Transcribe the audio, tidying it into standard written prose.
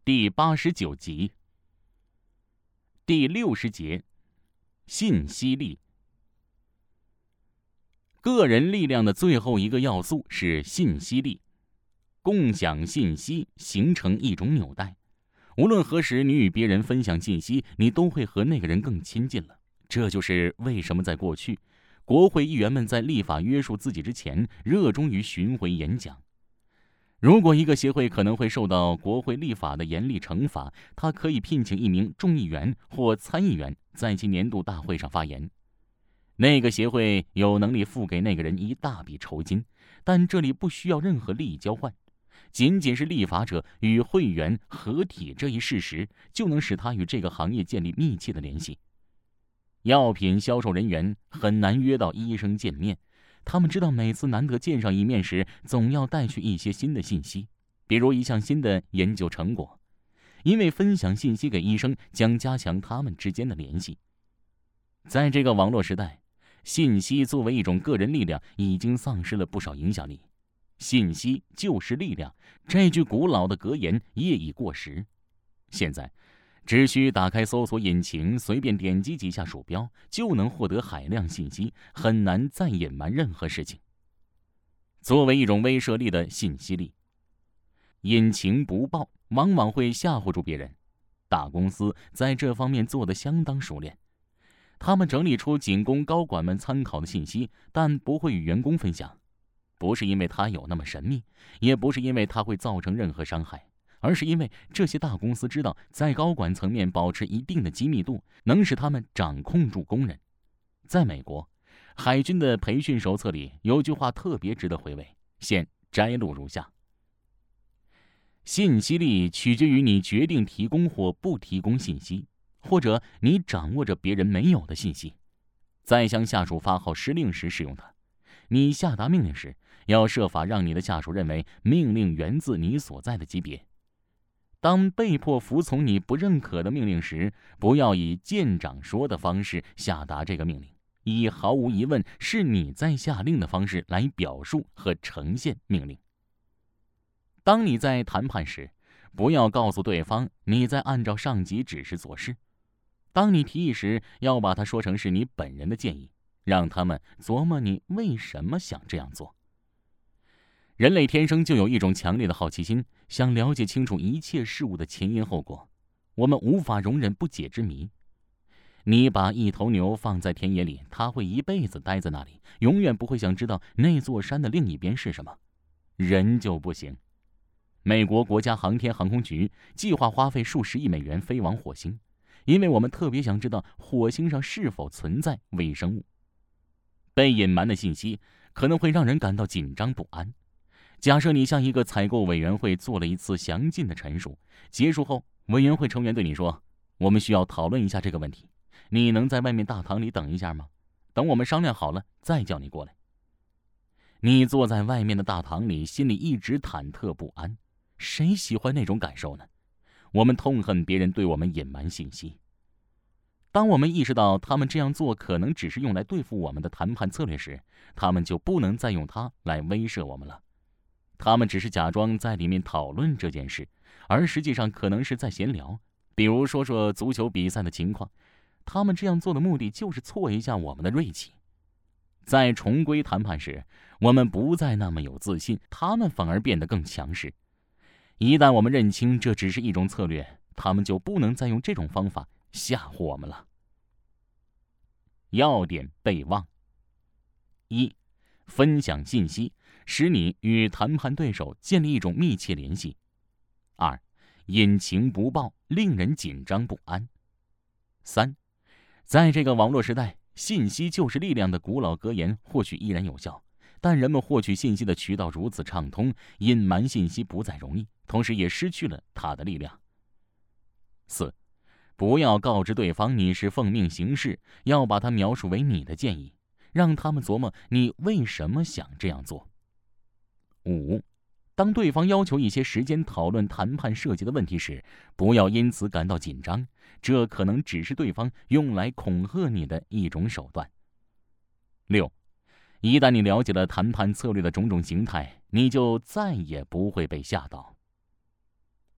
第89集。第60节，信息力。个人力量的最后一个要素是信息力。共享信息形成一种纽带，无论何时你与别人分享信息，你都会和那个人更亲近了。这就是为什么在过去，国会议员们在立法约束自己之前，热衷于巡回演讲。如果一个协会可能会受到国会立法的严厉惩罚，他可以聘请一名众议员或参议员在其年度大会上发言。那个协会有能力付给那个人一大笔酬金，但这里不需要任何利益交换，仅仅是立法者与会员合体这一事实，就能使他与这个行业建立密切的联系。药品销售人员很难约到医生见面，他们知道每次难得见上一面时，总要带去一些新的信息，比如一项新的研究成果，因为分享信息给医生将加强他们之间的联系。在这个网络时代，信息作为一种个人力量已经丧失了不少影响力。信息就是力量，这句古老的格言业已过时。现在只需打开搜索引擎，随便点击几下鼠标，就能获得海量信息，很难再隐瞒任何事情。作为一种威慑力的信息力，引擎不报往往会吓唬住别人。大公司在这方面做得相当熟练，他们整理出仅供高管们参考的信息，但不会与员工分享。不是因为它有那么神秘，也不是因为它会造成任何伤害，而是因为这些大公司知道，在高管层面保持一定的机密度，能使他们掌控住工人。在美国，海军的培训手册里有句话特别值得回味，现摘录如下：信息力取决于你决定提供或不提供信息，或者你掌握着别人没有的信息。在向下属发号施令时使用它。你下达命令时，要设法让你的下属认为命令源自你所在的级别。当被迫服从你不认可的命令时，不要以舰长说的方式下达这个命令，以毫无疑问是你在下令的方式来表述和呈现命令。当你在谈判时，不要告诉对方你在按照上级指示做事。当你提议时，要把它说成是你本人的建议，让他们琢磨你为什么想这样做。人类天生就有一种强烈的好奇心，想了解清楚一切事物的前因后果。我们无法容忍不解之谜。你把一头牛放在田野里，它会一辈子待在那里，永远不会想知道那座山的另一边是什么。人就不行。美国国家航天航空局计划花费数十亿美元飞往火星，因为我们特别想知道火星上是否存在微生物。被隐瞒的信息可能会让人感到紧张不安。假设你向一个采购委员会做了一次详尽的陈述，结束后，委员会成员对你说：“我们需要讨论一下这个问题，你能在外面大堂里等一下吗？等我们商量好了，再叫你过来。”你坐在外面的大堂里，心里一直忐忑不安。谁喜欢那种感受呢？我们痛恨别人对我们隐瞒信息。当我们意识到他们这样做可能只是用来对付我们的谈判策略时，他们就不能再用它来威慑我们了。他们只是假装在里面讨论这件事，而实际上可能是在闲聊，比如说说足球比赛的情况。他们这样做的目的就是挫一下我们的锐气。在重归谈判时，我们不再那么有自信，他们反而变得更强势。一旦我们认清这只是一种策略，他们就不能再用这种方法吓唬我们了。要点备忘：一、分享信息，使你与谈判对手建立一种密切联系；二、隐情不报，令人紧张不安；三、在这个网络时代，信息就是力量的古老格言或许依然有效，但人们获取信息的渠道如此畅通，隐瞒信息不再容易，同时也失去了它的力量。四、不要告知对方你是奉命行事，要把它描述为你的建议，让他们琢磨你为什么想这样做。五、当对方要求一些时间讨论谈判涉及的问题时，不要因此感到紧张，这可能只是对方用来恐吓你的一种手段。六、一旦你了解了谈判策略的种种形态，你就再也不会被吓到。